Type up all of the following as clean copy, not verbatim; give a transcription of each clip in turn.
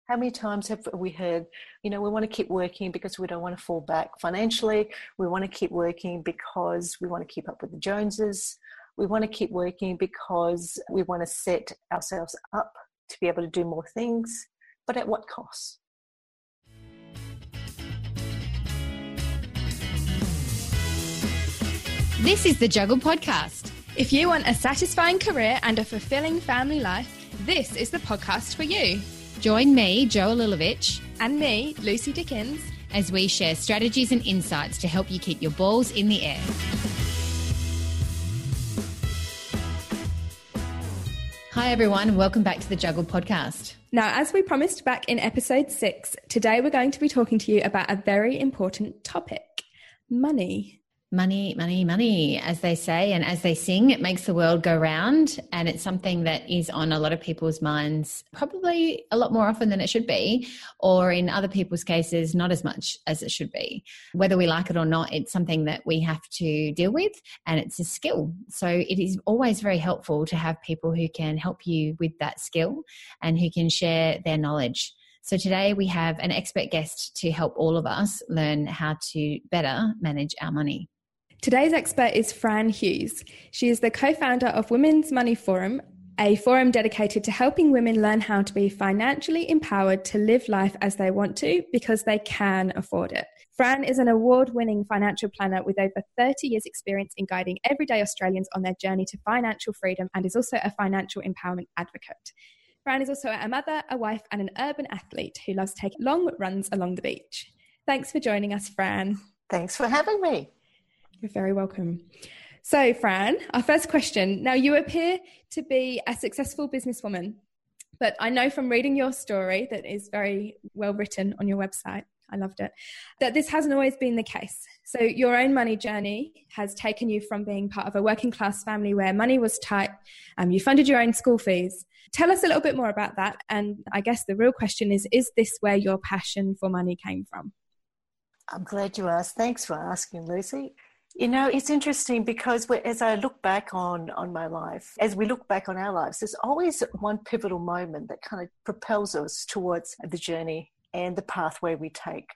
How many times have we heard, we want to keep working because we don't want to fall back financially. We want to keep working because we want to keep up with the Joneses. We want to keep working because we want to set ourselves up to be able to do more things. But at what cost? This is the Juggle Podcast. If you want a satisfying career and a fulfilling family life, this is the podcast for you. Join me, Jo Lilovich, and me, Lucy Dickens, as we share strategies and insights to help you keep your balls in the air. Hi everyone, welcome back to the Juggle Podcast. Now, as we promised back in episode 6, today we're going to be talking to you about a very important topic, money. Money, money, money, as they say and as they sing, it makes the world go round, and it's something that is on a lot of people's minds probably a lot more often than it should be, or in other people's cases, not as much as it should be. Whether we like it or not, it's something that we have to deal with, and it's a skill. So it is always very helpful to have people who can help you with that skill and who can share their knowledge. So today we have an expert guest to help all of us learn how to better manage our money. Today's expert is Fran Hughes. She is the co-founder of Women's Money Forum, a forum dedicated to helping women learn how to be financially empowered to live life as they want to because they can afford it. Fran is an award-winning financial planner with over 30 years' experience in guiding everyday Australians on their journey to financial freedom, and is also a financial empowerment advocate. Fran is also a mother, a wife, and an urban athlete who loves taking long runs along the beach. Thanks for joining us, Fran. Thanks for having me. You're very welcome. So, Fran, our first question. Now, you appear to be a successful businesswoman, but I know from reading your story that is very well written on your website, I loved it, that this hasn't always been the case. So your own money journey has taken you from being part of a working class family where money was tight. You funded your own school fees. Tell us a little bit more about that. And I guess the real question is this where your passion for money came from? I'm glad you asked. Thanks for asking, Lucy. It's interesting because as I look back on my life, as we look back on our lives, there's always one pivotal moment that kind of propels us towards the journey and the pathway we take.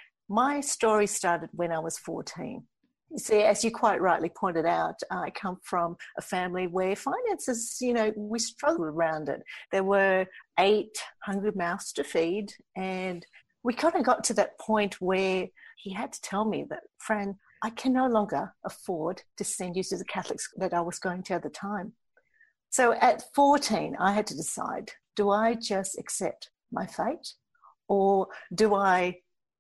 My story started when I was 14. You see, as you quite rightly pointed out, I come from a family where finances, we struggled around it. There were 8 hungry mouths to feed, and we kind of got to that point where he had to tell me that, Fran, I can no longer afford to send you to the Catholic school that I was going to at the time. So at 14, I had to decide, do I just accept my fate, or do I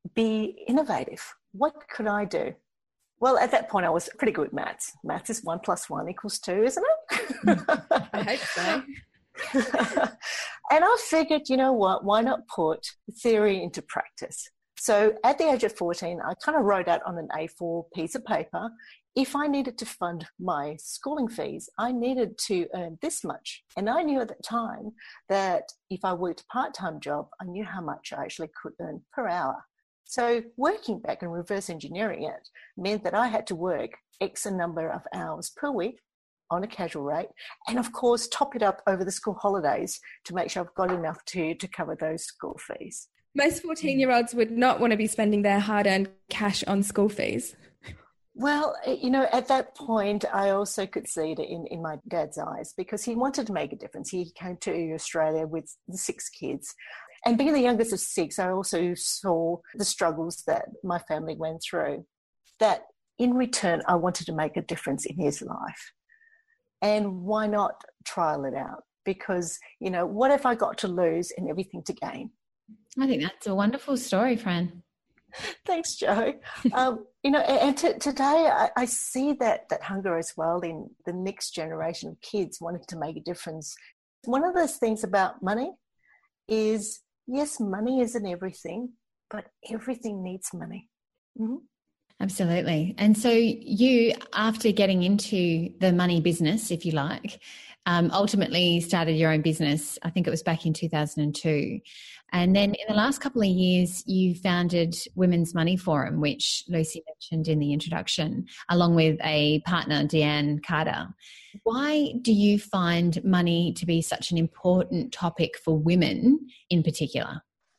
be innovative? What could I do? Well, at that point, I was pretty good at maths. Maths is 1 + 1 = 2, isn't it? I hope so. And I figured, what, why not put theory into practice? So at the age of 14, I kind of wrote out on an A4 piece of paper, if I needed to fund my schooling fees, I needed to earn this much. And I knew at the time that if I worked a part-time job, I knew how much I actually could earn per hour. So working back and reverse engineering it meant that I had to work X number of hours per week on a casual rate, and of course top it up over the school holidays to make sure I've got enough to cover those school fees. Most 14-year-olds would not want to be spending their hard-earned cash on school fees. Well, at that point, I also could see it in my dad's eyes because he wanted to make a difference. He came to Australia with 6 kids. And being the youngest of 6, I also saw the struggles that my family went through. That in return, I wanted to make a difference in his life. And why not trial it out? Because, what if I got to lose and everything to gain? I think that's a wonderful story, Fran. Thanks, Jo. And today I see that hunger as well in the next generation of kids wanting to make a difference. One of those things about money is, yes, money isn't everything, but everything needs money. Mm-hmm. Absolutely. And so you, after getting into the money business, if you like, ultimately started your own business. I think it was back in 2002. And then in the last couple of years, you founded Women's Money Forum, which Lucy mentioned in the introduction, along with a partner, Deanne Carter. Why do you find money to be such an important topic for women in particular?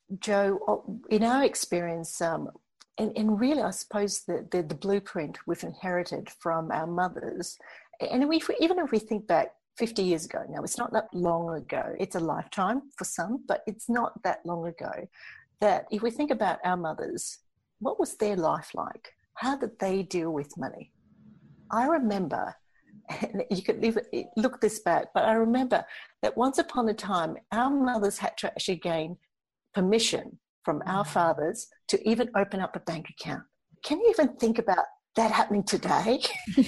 Jo, in our experience, and really, I suppose the blueprint we've inherited from our mothers, and even if we think back 50 years ago, now it's not that long ago, it's a lifetime for some, but it's not that long ago, that if we think about our mothers, what was their life like? How did they deal with money? I remember, and you could even look this back, but I remember that once upon a time, our mothers had to actually gain permission from our fathers to even open up a bank account. Can you even think about that happening today?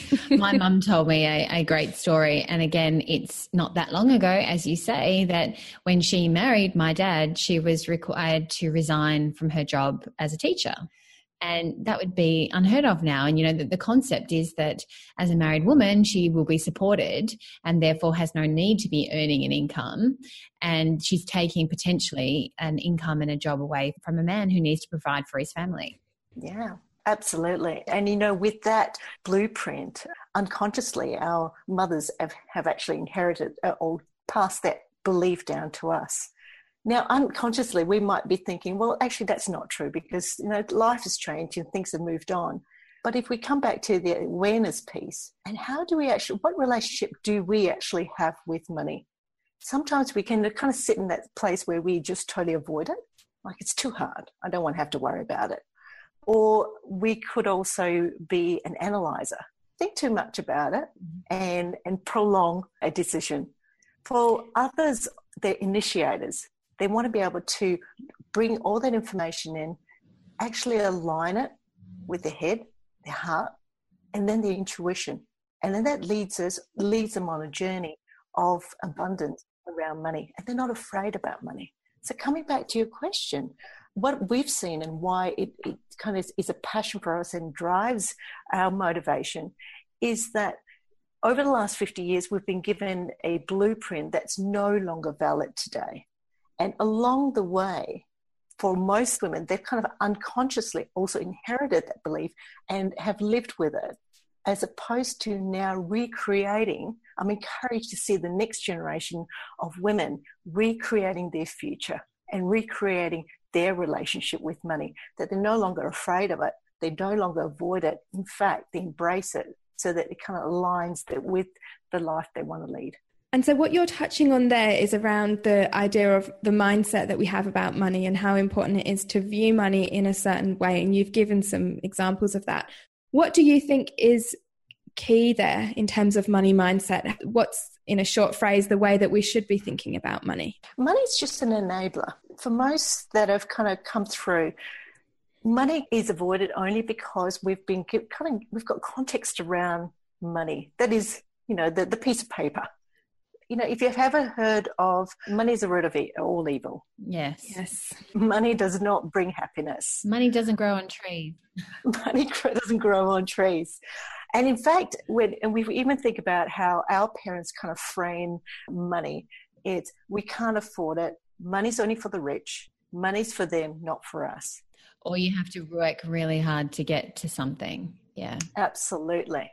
My mum told me a great story. And again, it's not that long ago, as you say, that when she married my dad, she was required to resign from her job as a teacher. And that would be unheard of now. And, the concept is that as a married woman, she will be supported and therefore has no need to be earning an income. And she's taking potentially an income and a job away from a man who needs to provide for his family. Yeah, absolutely. And, with that blueprint, unconsciously, our mothers have actually inherited or passed that belief down to us. Now, unconsciously, we might be thinking, well, actually, that's not true because, life has changed and things have moved on. But if we come back to the awareness piece, and what relationship do we actually have with money? Sometimes we can kind of sit in that place where we just totally avoid it. Like, it's too hard. I don't want to have to worry about it. Or we could also be an analyzer, think too much about it and prolong a decision. For others, they're initiators. They want to be able to bring all that information in, actually align it with their head, their heart, and then their intuition. And then that leads them on a journey of abundance around money. And they're not afraid about money. So coming back to your question, what we've seen and why it kind of is a passion for us and drives our motivation is that over the last 50 years, we've been given a blueprint that's no longer valid today. And along the way, for most women, they've kind of unconsciously also inherited that belief and have lived with it, as opposed to now recreating. I'm encouraged to see the next generation of women recreating their future and recreating their relationship with money, that they're no longer afraid of it. They no longer avoid it. In fact, they embrace it so that it kind of aligns with the life they want to lead. And so what you're touching on there is around the idea of the mindset that we have about money and how important it is to view money in a certain way. And you've given some examples of that. What do you think is key there in terms of money mindset? What's, in a short phrase, the way that we should be thinking about money? Money is just an enabler. For most that have kind of come through, money is avoided only because we've got context around money. That is, the piece of paper. If you've ever heard of money is the root of all evil. Yes. Money does not bring happiness. Money doesn't grow on trees. Money doesn't grow on trees. And in fact, when we even think about how our parents kind of frame money, it's we can't afford it. Money's only for the rich. Money's for them, not for us. Or you have to work really hard to get to something. Yeah. Absolutely.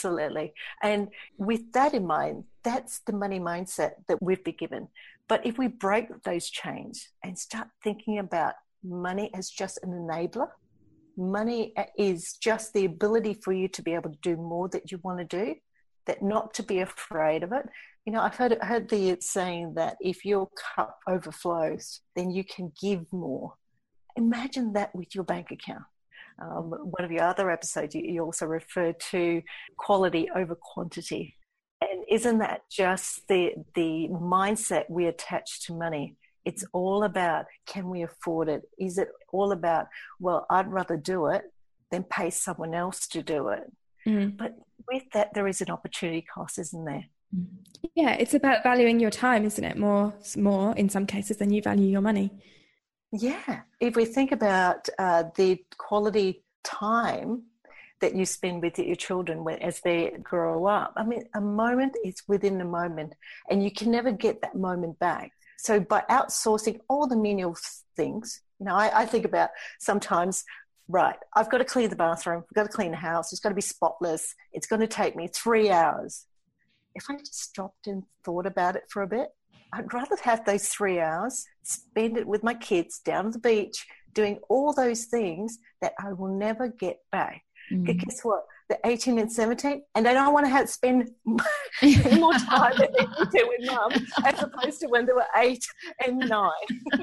And with that in mind, that's the money mindset that we've been given. But if we break those chains and start thinking about money as just an enabler, money is just the ability for you to be able to do more that you want to do, that not to be afraid of it. I've heard the saying that if your cup overflows, then you can give more. Imagine that with your bank account. One of your other episodes, you also referred to quality over quantity. And isn't that just the mindset we attach to money? It's all about, can we afford it? Is it all about, well, I'd rather do it than pay someone else to do it? Mm. But with that, there is an opportunity cost, isn't there? Yeah, it's about valuing your time, isn't it? More in some cases than you value your money. Yeah. If we think about the quality time that you spend with your children as they grow up, a moment is within a moment and you can never get that moment back. So by outsourcing all the menial things, I think about sometimes, right, I've got to clean the bathroom, I've got to clean the house, it's got to be spotless, it's going to take me 3 hours. If I just stopped and thought about it for a bit, I'd rather have those 3 hours, spend it with my kids down at the beach, doing all those things that I will never get back. Because guess what? They're 18 and 17, and they don't want to spend more time than they do with mum, as opposed to when they were 8 and 9.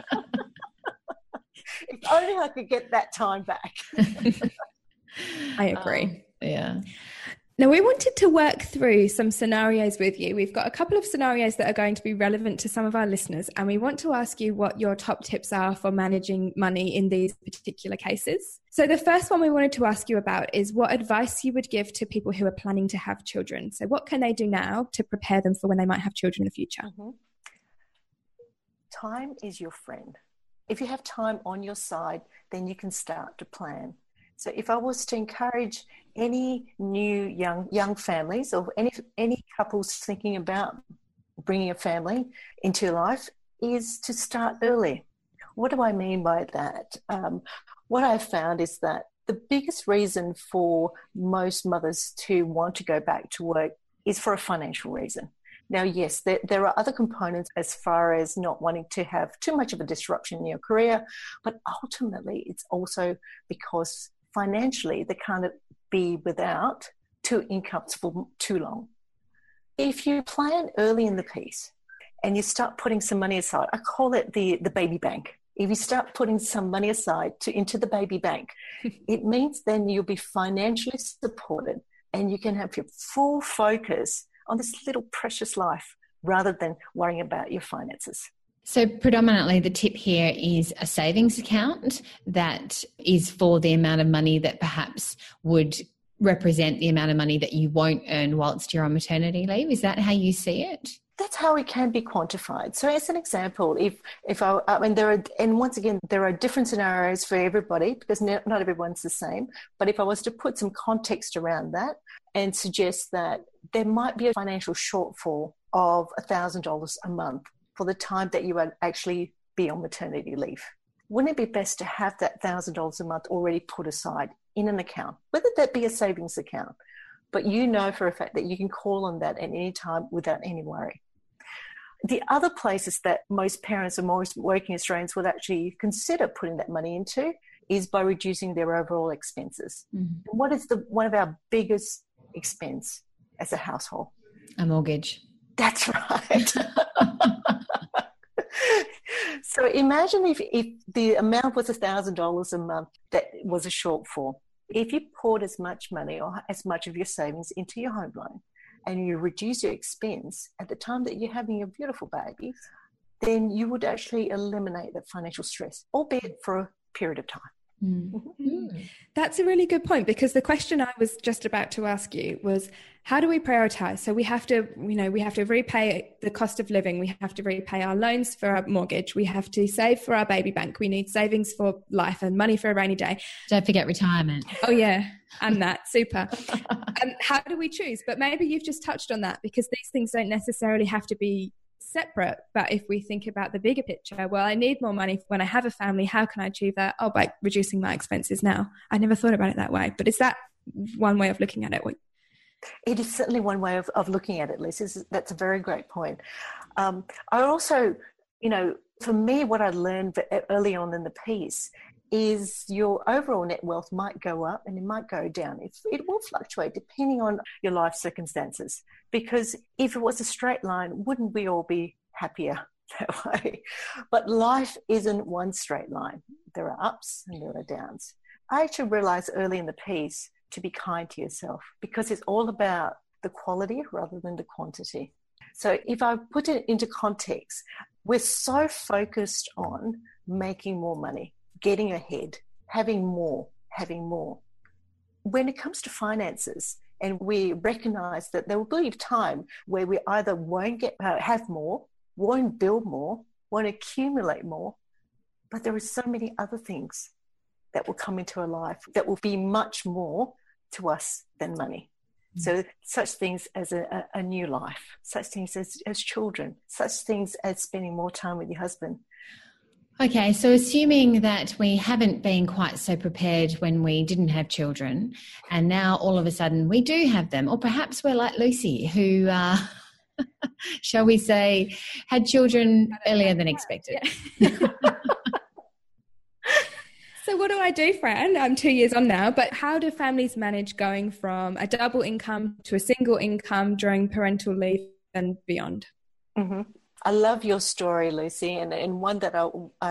If only I could get that time back. I agree. Yeah. Now, we wanted to work through some scenarios with you. We've got a couple of scenarios that are going to be relevant to some of our listeners, and we want to ask you what your top tips are for managing money in these particular cases. So the first one we wanted to ask you about is what advice you would give to people who are planning to have children. So what can they do now to prepare them for when they might have children in the future? Mm-hmm. Time is your friend. If you have time on your side, then you can start to plan. So if I was to encourage any new young families or any couples thinking about bringing a family into life, is to start early. What do I mean by that? What I've found is that the biggest reason for most mothers to want to go back to work is for a financial reason. Now, yes, there are other components as far as not wanting to have too much of a disruption in your career, but ultimately it's also because financially they can't be without two incomes for too long. If you plan early in the piece and you start putting some money aside, I call it the baby bank. If you start putting some money aside into the baby bank, it means then you'll be financially supported and you can have your full focus on this little precious life rather than worrying about your finances. So predominantly the tip here is a savings account that is for the amount of money that perhaps would represent the amount of money that you won't earn whilst you're on maternity leave. Is that how you see it? That's how it can be quantified. So as an example, there are different scenarios for everybody because not everyone's the same. But if I was to put some context around that and suggest that there might be a financial shortfall of $1,000 a month for the time that you would actually be on maternity leave, wouldn't it be best to have that $1,000 a month already put aside in an account, whether that be a savings account, but you know for a fact that you can call on that at any time without any worry. The other places that most parents and most working Australians would actually consider putting that money into is by reducing their overall expenses. Mm-hmm. What is one of our biggest expense as a household? A mortgage. That's right. So imagine if the amount was $1,000 a month that was a shortfall. If you poured as much money or as much of your savings into your home loan and you reduce your expense at the time that you're having your beautiful baby, then you would actually eliminate that financial stress, albeit for a period of time. Mm-hmm. That's a really good point, because the question I was just about to ask you was, how do we prioritize? So we have to repay the cost of living. We have to repay our loans for our mortgage. We have to save for our baby bank. We need savings for life and money for a rainy day. Don't forget retirement. Oh yeah. And that, super. How do we choose? But maybe you've just touched on that, because these things don't necessarily have to be separate. But if we think about the bigger picture, well, I need more money when I have a family. How can I achieve that? Oh, by reducing my expenses now. I never thought about it that way. But is that one way of looking at it? It is certainly one way of looking at it, Liz. That's a very great point. I also, for me, what I learned early on in the piece is your overall net wealth might go up and it might go down. It will fluctuate depending on your life circumstances, because if it was a straight line, wouldn't we all be happier that way? But life isn't one straight line. There are ups and there are downs. I actually realized early in the piece to be kind to yourself, because it's all about the quality rather than the quantity. So if I put it into context, we're so focused on making more money, getting ahead, having more. When it comes to finances, and we recognize that there will be a time where we either won't have more, won't build more, won't accumulate more, but there are so many other things that will come into our life that will be much more to us than money. Mm-hmm. So such things as a new life, such things as children, such things as spending more time with your husband. Okay, so assuming that we haven't been quite so prepared when we didn't have children, and now all of a sudden we do have them, or perhaps we're like Lucy, who shall we say, had children earlier than expected. Yeah. So what do I do, Fran? I'm 2 years on now, but how do families manage going from a double income to a single income during parental leave and beyond? Mm-hmm. I love your story, Lucy, and one that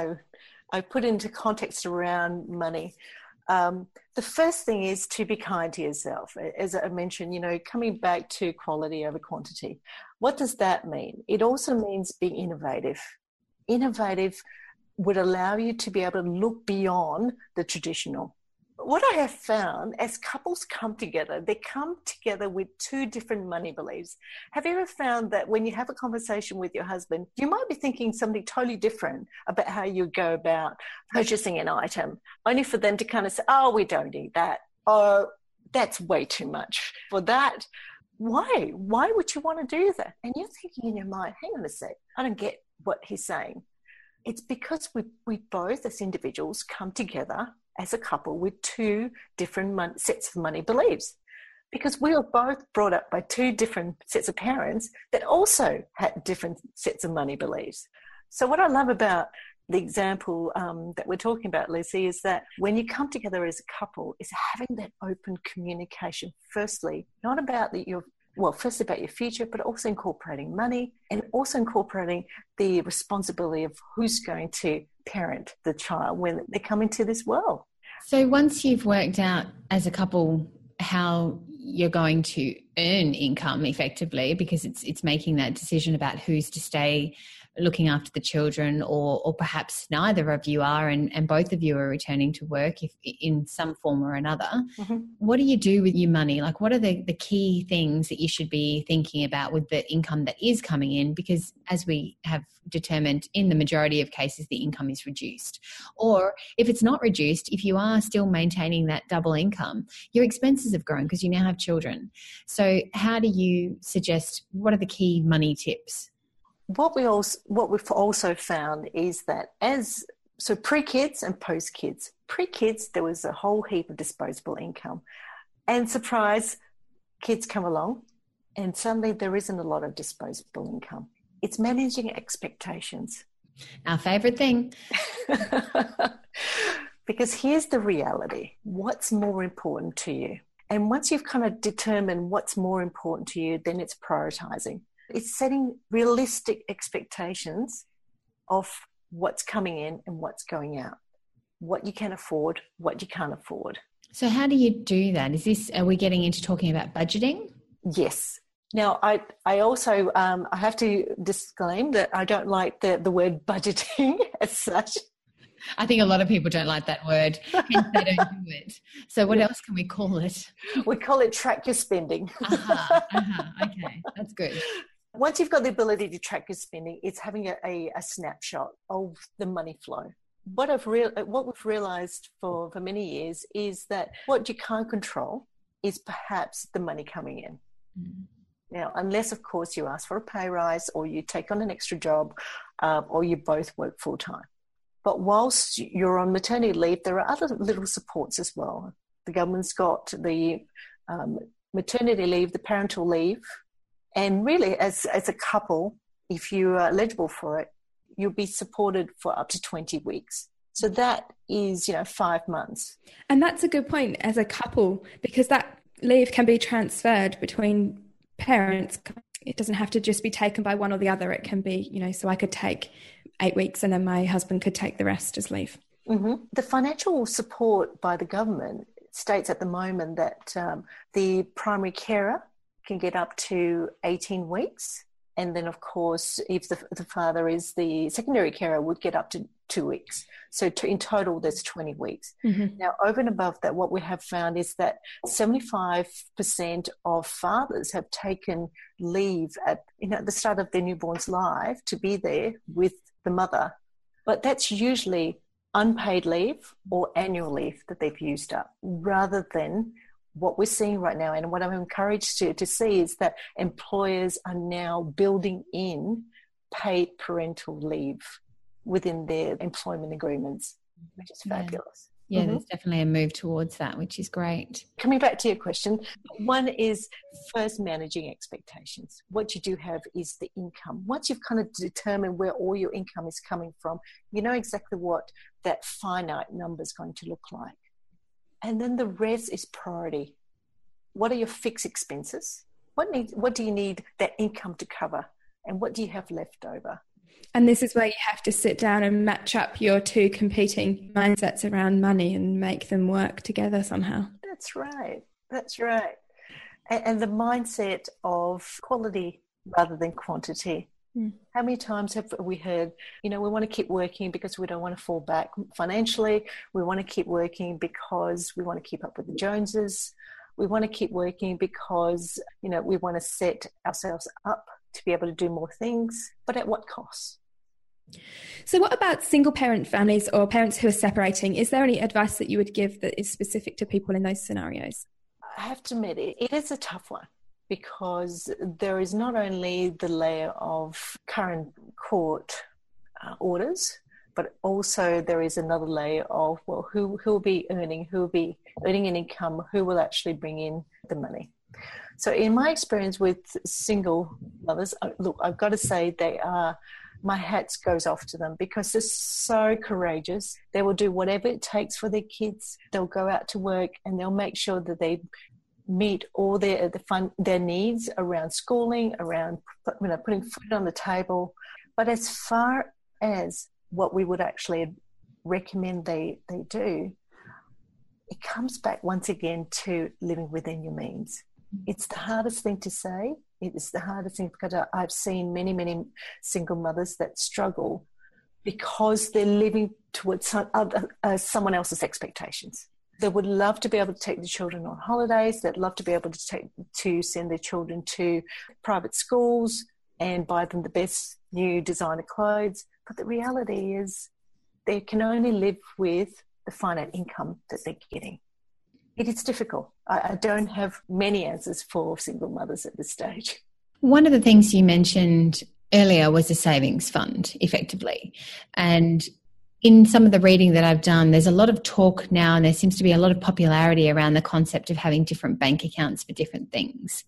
I put into context around money. The first thing is to be kind to yourself. As I mentioned, coming back to quality over quantity. What does that mean? It also means being innovative. Innovative would allow you to be able to look beyond the traditional. What I have found as couples come together, they come together with two different money beliefs. Have you ever found that when you have a conversation with your husband, you might be thinking something totally different about how you go about purchasing an item, only for them to kind of say, oh, we don't need that, or that's way too much for that. Why? Why would you want to do that? And you're thinking in your mind, hang on a sec, I don't get what he's saying. It's because we both as individuals come together as a couple with two different sets of money beliefs, because we were both brought up by two different sets of parents that also had different sets of money beliefs. So what I love about the example that we're talking about, Lucy, is that when you come together as a couple, is having that open communication, firstly, not about first about your future, but also incorporating money and also incorporating the responsibility of who's going to parent the child when they come into this world. So once you've worked out as a couple how you're going to earn income effectively, because it's making that decision about who's to stay looking after the children, or perhaps neither of you are and both of you are returning to work if in some form or another. Mm-hmm. What do you do with your money? Like, what are the key things that you should be thinking about with the income that is coming in? Because as we have determined, in the majority of cases, the income is reduced. Or if it's not reduced, if you are still maintaining that double income, your expenses have grown because you now have children. So how do you suggest, what are the key money tips? What we've also found is that pre-kids and post-kids. Pre-kids, there was a whole heap of disposable income. And surprise, kids come along and suddenly there isn't a lot of disposable income. It's managing expectations. Our favourite thing. Because here's the reality. What's more important to you? And once you've kind of determined what's more important to you, then it's prioritising. It's setting realistic expectations of what's coming in and what's going out, what you can afford, what you can't afford. So how do you do that? Are we getting into talking about budgeting? Yes. Now, I also I have to disclaim that I don't like the word budgeting as such. I think a lot of people don't like that word, hence they don't do it. So what else can we call it? We call it track your spending. Okay, that's good. Once you've got the ability to track your spending, it's having a snapshot of the money flow. What we've realised for many years is that what you can't control is perhaps the money coming in. Mm. Now, unless, of course, you ask for a pay rise or you take on an extra job or you both work full-time. But whilst you're on maternity leave, there are other little supports as well. The government's got the maternity leave, the parental leave, and really as a couple, if you are eligible for it, you'll be supported for up to 20 weeks. So that is, 5 months. And that's a good point as a couple, because that leave can be transferred between parents. It doesn't have to just be taken by one or the other. It can be, so I could take 8 weeks and then my husband could take the rest as leave. Mm-hmm. The financial support by the government states at the moment that the primary carer can get up to 18 weeks. And then, of course, if the father is the secondary carer, would get up to 2 weeks. So in total, there's 20 weeks. Mm-hmm. Now, over and above that, what we have found is that 75% of fathers have taken leave at the start of their newborn's life to be there with the mother. But that's usually unpaid leave or annual leave that they've used up, rather than what we're seeing right now. And what I'm encouraged to see is that employers are now building in paid parental leave within their employment agreements, which is fabulous. Yeah, there's definitely a move towards that, which is great. Coming back to your question, one is first managing expectations. What you do have is the income. Once you've kind of determined where all your income is coming from, you know exactly what that finite number is going to look like. And then the rest is priority. What are your fixed expenses? What do you need that income to cover? And what do you have left over? And this is where you have to sit down and match up your two competing mindsets around money and make them work together somehow. That's right. That's right. And the mindset of quality rather than quantity. How many times have we heard, we want to keep working because we don't want to fall back financially. We want to keep working because we want to keep up with the Joneses. We want to keep working because, we want to set ourselves up to be able to do more things, but at what cost? So what about single parent families or parents who are separating? Is there any advice that you would give that is specific to people in those scenarios? I have to admit, it is a tough one because there is not only the layer of current court orders, but also there is another layer of, who will be earning an income, who will actually bring in the money. So in my experience with single mothers, look, I've got to say my hat goes off to them because they're so courageous. They will do whatever it takes for their kids. They'll go out to work and they'll make sure that they meet all their needs around schooling, around putting food on the table. But as far as what we would actually recommend they do, it comes back once again to living within your means. It's the hardest thing to say. It is the hardest thing because I've seen many, many single mothers that struggle because they're living towards someone else's expectations. They would love to be able to take the children on holidays. They'd love to be able to send their children to private schools and buy them the best new designer clothes. But the reality is they can only live with the finite income that they're getting. It is difficult. I don't have many answers for single mothers at this stage. One of the things you mentioned earlier was a savings fund, effectively. And in some of the reading that I've done, there's a lot of talk now and there seems to be a lot of popularity around the concept of having different bank accounts for different things.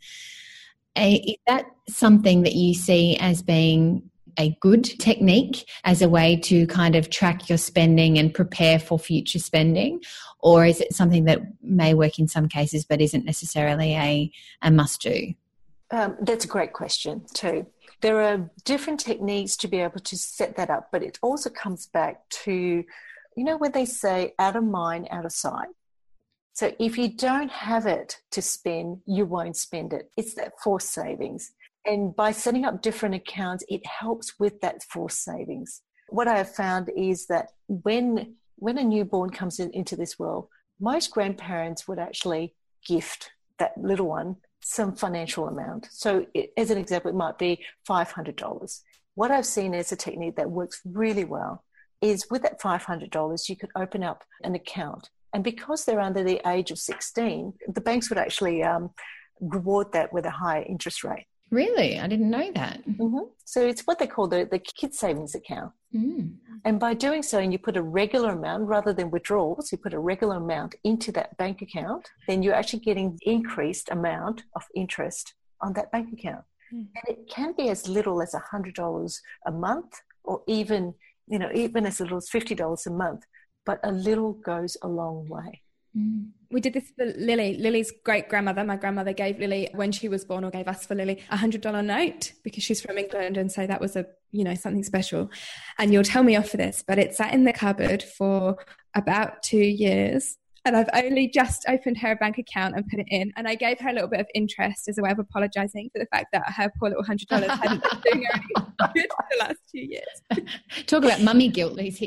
Is that something that you see as being a good technique as a way to kind of track your spending and prepare for future spending? Or is it something that may work in some cases but isn't necessarily a must-do? That's a great question too. There are different techniques to be able to set that up, but it also comes back to, when they say out of mind, out of sight. So if you don't have it to spend, you won't spend it. It's that forced savings. And by setting up different accounts, it helps with that forced savings. What I have found is that when a newborn comes into this world, most grandparents would actually gift that little one some financial amount. So as an example, it might be $500. What I've seen as a technique that works really well is with that $500, you could open up an account. And because they're under the age of 16, the banks would actually reward that with a higher interest rate. Really? I didn't know that. Mm-hmm. So it's what they call the kids savings account. Mm. And by doing so, and you put a regular amount rather than withdrawals, you put a regular amount into that bank account, then you're actually getting increased amount of interest on that bank account. Mm. And it can be as little as $100 a month, or even as little as $50 a month. But a little goes a long way. Mm. We did this for Lily. Lily's great-grandmother, my grandmother, gave Lily, when she was born, or gave us for Lily, $100 note because she's from England, and so that was something special. And you'll tell me off for this, but it sat in the cupboard for about 2 years, and I've only just opened her bank account and put it in, and I gave her a little bit of interest as a way of apologising for the fact that her poor little $100 hadn't been doing her any good for the last 2 years. Talk about mummy guilt, Lucy.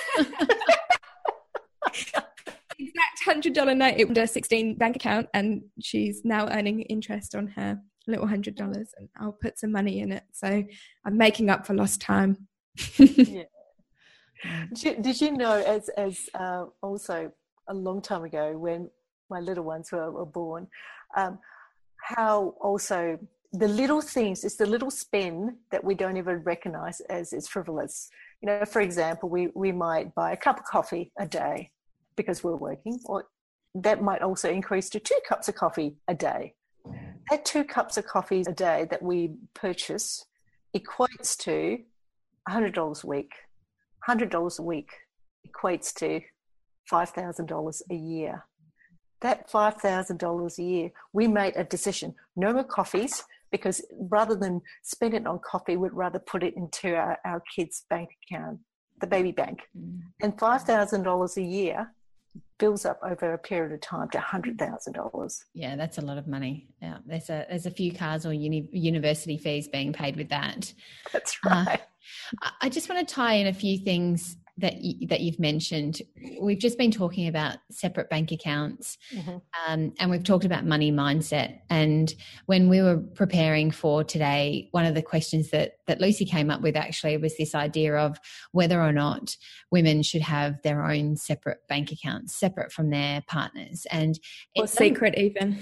Exact $100 note, it was her 16 bank account, and she's now earning interest on her little $100, and I'll put some money in it. So I'm making up for lost time. Yeah. Did you know, as also a long time ago when my little ones were born, how also the little things, it's the little spend that we don't even recognize as frivolous. For example, we might buy a cup of coffee a day. because we're working, or that might also increase to 2 cups of coffee a day. That 2 cups of coffee a day that we purchase equates to $100 a week. $100 a week equates to $5,000 a year. That $5,000 a year, we made a decision. No more coffees, because rather than spend it on coffee, we'd rather put it into our kids' bank account, the baby bank. And $5,000 a year builds up over a period of time to $100,000. Yeah, that's a lot of money. Yeah, there's a few cars or university fees being paid with that. That's right. I just want to tie in a few things that you've mentioned. We've just been talking about separate bank accounts, and we've talked about money mindset. And when we were preparing for today, one of the questions that Lucy came up with actually was this idea of whether or not women should have their own separate bank accounts, separate from their partners, or secret even.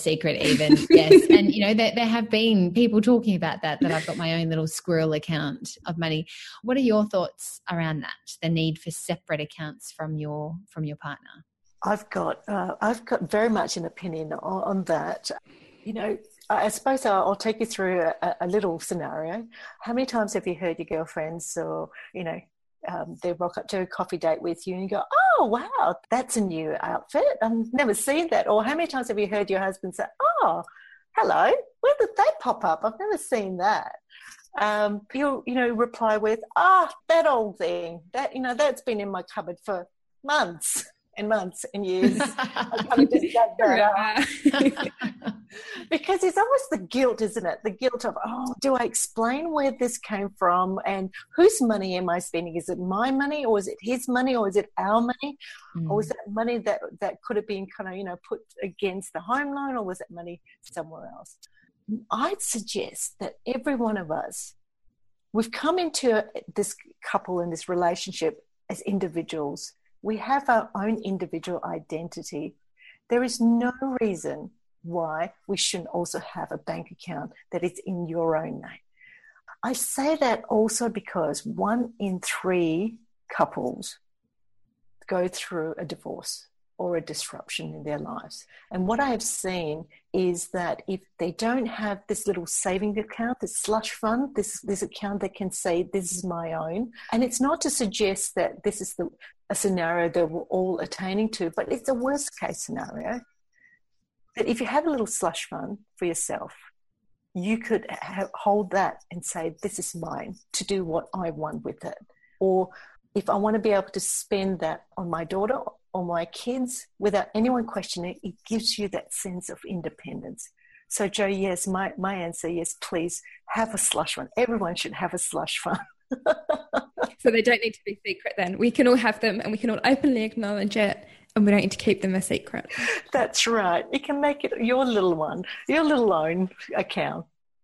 Yes. And there have been people talking about that I've got my own little squirrel account of money. What are your thoughts around that? The need for separate accounts from your partner? I've got very much an opinion on that. I suppose I'll take you through a little scenario. How many times have you heard your girlfriends or they rock up to a coffee date with you and you go, "Oh wow, that's a new outfit. I've never seen that." Or how many times have you heard your husband say, "Oh, hello, where did that pop up? I've never seen that." You'll reply with, that old thing that that's been in my cupboard for months and months and years. I kind of just dug that up. Because it's almost the guilt, isn't it? The guilt of, do I explain where this came from and whose money am I spending? Is it my money, or is it his money, or is it our money? Or is that money that could have been kind of put against the home loan, or was it money somewhere else? I'd suggest that every one of us, we've come into this couple and this relationship as individuals. We have our own individual identity. There is no reason why we shouldn't also have a bank account that is in your own name. I say that also because 1 in 3 couples go through a divorce or a disruption in their lives. And what I have seen is that if they don't have this little saving account, this slush fund, this account that can say, this is my own. And it's not to suggest that this is a scenario that we're all attaining to, but it's a worst case scenario. That if you have a little slush fund for yourself, you could hold that and say, this is mine, to do what I want with it. Or if I want to be able to spend that on my daughter or my kids without anyone questioning it, it gives you that sense of independence. So, Jo, yes, my answer, yes, please have a slush fund. Everyone should have a slush fund. So they don't need to be secret then. We can all have them and we can all openly acknowledge it, and we don't need to keep them a secret. That's right. You can make it your little one, your little own account.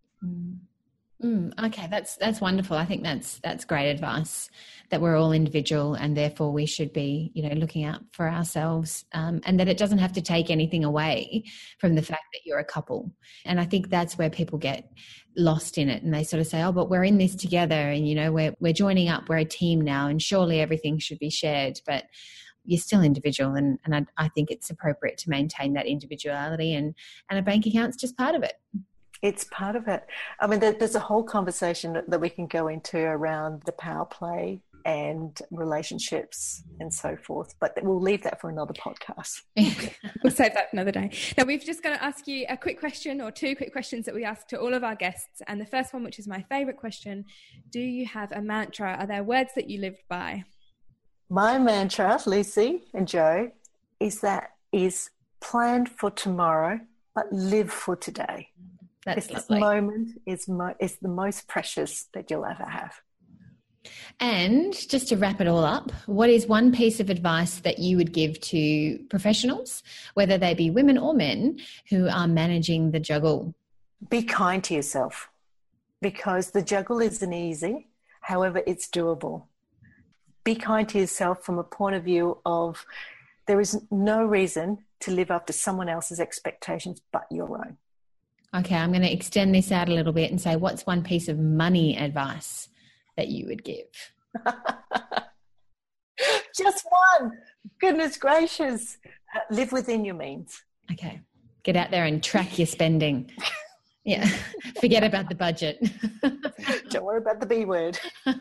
Okay, that's wonderful. I think that's great advice, that we're all individual and therefore we should be, looking out for ourselves, and that it doesn't have to take anything away from the fact that you're a couple. And I think that's where people get lost in it, and they sort of say, "Oh, but we're in this together, and we're joining up, we're a team now, and surely everything should be shared." But you're still individual, and I think it's appropriate to maintain that individuality, and a bank account's just part of it. It's part of it. I mean, there's a whole conversation that we can go into around the power play and relationships and so forth, but we'll leave that for another podcast. We'll save that for another day. Now, we've just got to ask you a quick question, or 2 quick questions that we ask to all of our guests. And the first one, which is my favourite question, do you have a mantra? Are there words that you lived by? My mantra, Lucy and Jo, is plan for tomorrow, but live for today. That's this lovely. Moment is the most precious that you'll ever have. And just to wrap it all up, what is one piece of advice that you would give to professionals, whether they be women or men, who are managing the juggle? Be kind to yourself, because the juggle isn't easy. However, it's doable. Be kind to yourself from a point of view of there is no reason to live up to someone else's expectations but your own. Okay, I'm going to extend this out a little bit and say, what's one piece of money advice that you would give? Just one. Goodness gracious. Live within your means. Okay. Get out there and track your spending. Yeah. Forget about the budget. Don't worry about the B word.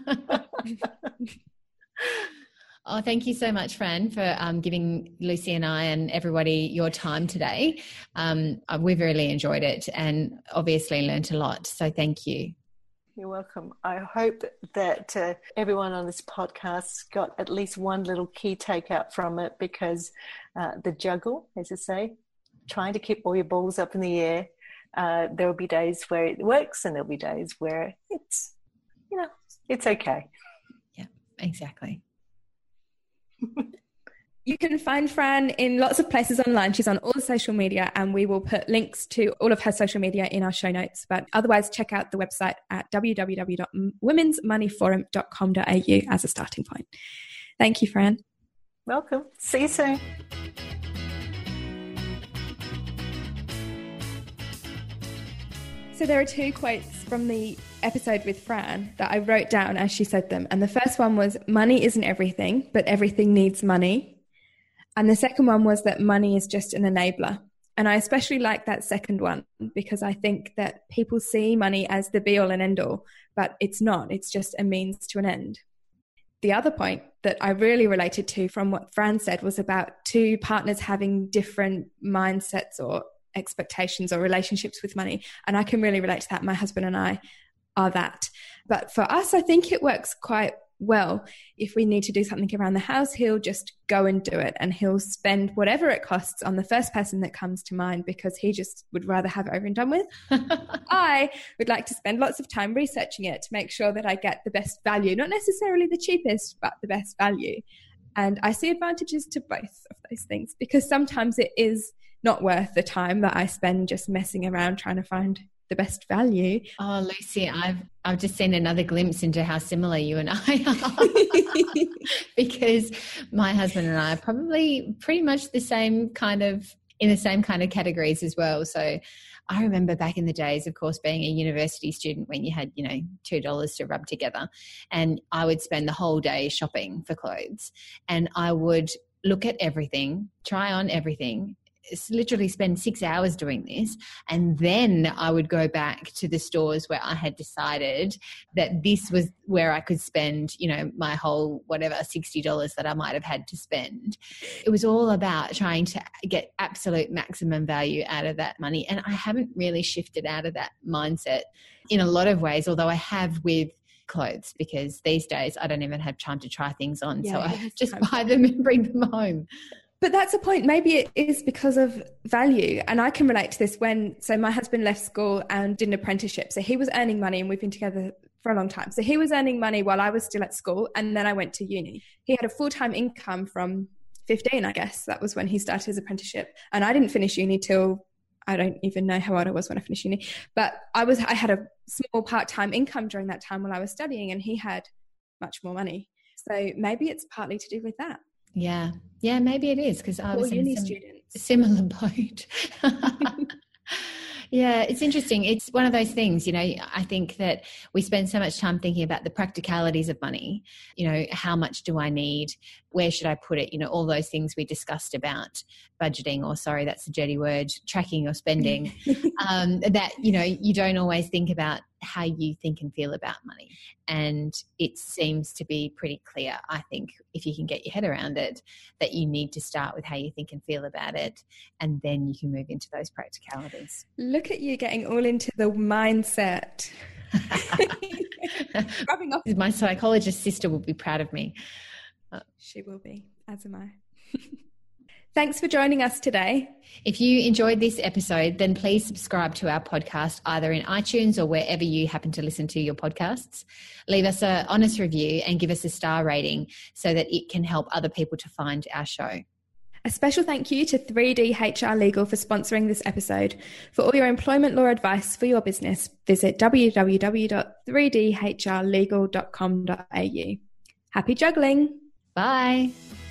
Oh, thank you so much, Fran, for giving Lucy and I and everybody your time today. We've really enjoyed it and obviously learnt a lot. So thank you. You're welcome. I hope that everyone on this podcast got at least one little key takeout from it, because the juggle, as I say, trying to keep all your balls up in the air, there will be days where it works and there'll be days where it's, it's okay. Yeah, exactly. You can find Fran in lots of places online. She's on all the social media, and we will put links to all of her social media in our show notes. But otherwise, check out the website at www.womensmoneyforum.com.au as a starting point. Thank you, Fran. Welcome. See you soon. So there are 2 quotes from the episode with Fran that I wrote down as she said them. And the first one was, money isn't everything, but everything needs money. And the second one was that money is just an enabler. And I especially like that second one, because I think that people see money as the be all and end all, but it's not. It's just a means to an end. The other point that I really related to from what Fran said was about 2 partners having different mindsets or expectations or relationships with money. And I can really relate to that. My husband and I are that. But for us, I think it works quite well. If we need to do something around the house, he'll just go and do it, and he'll spend whatever it costs on the first person that comes to mind, because he just would rather have it over and done with. I would like to spend lots of time researching it to make sure that I get the best value, not necessarily the cheapest, but the best value. And I see advantages to both of those things, because sometimes it is not worth the time that I spend just messing around trying to find the best value. Oh, Lucy, I've just seen another glimpse into how similar you and I are, because my husband and I are probably pretty much in the same kind of categories as well. So I remember back in the days, of course, being a university student, when you had, $2 to rub together, and I would spend the whole day shopping for clothes, and I would look at everything, try on everything, literally spend 6 hours doing this, and then I would go back to the stores where I had decided that this was where I could spend, my whole $60 that I might have had to spend. It was all about trying to get absolute maximum value out of that money, and I haven't really shifted out of that mindset in a lot of ways, although I have with clothes, because these days I don't even have time to try things on, so I just buy them and bring them home. But that's a point. Maybe it is because of value. And I can relate to this so my husband left school and did an apprenticeship. So he was earning money, and we've been together for a long time. So he was earning money while I was still at school, and then I went to uni. He had a full-time income from 15, I guess. That was when he started his apprenticeship. And I didn't finish uni till, I don't even know how old I was when I finished uni. But I had a small part-time income during that time while I was studying, and he had much more money. So maybe it's partly to do with that. Yeah, maybe it is, because I was in a similar boat. Yeah, it's interesting. It's one of those things, I think that we spend so much time thinking about the practicalities of money. How much do I need? Where should I put it? All those things we discussed about budgeting, or sorry, that's a dirty word, tracking your spending, that, you don't always think about how you think and feel about money. And it seems to be pretty clear, I think, if you can get your head around it, that you need to start with how you think and feel about it, and then you can move into those practicalities. Look at you getting all into the mindset. Rubbing off. My psychologist sister will be proud of me. She will be, as am I. Thanks for joining us today. If you enjoyed this episode, then please subscribe to our podcast either in iTunes or wherever you happen to listen to your podcasts. Leave us an honest review and give us a star rating so that it can help other people to find our show. A special thank you to 3D HR Legal for sponsoring this episode. For all your employment law advice for your business, visit www.3dhrlegal.com.au. Happy juggling! Bye.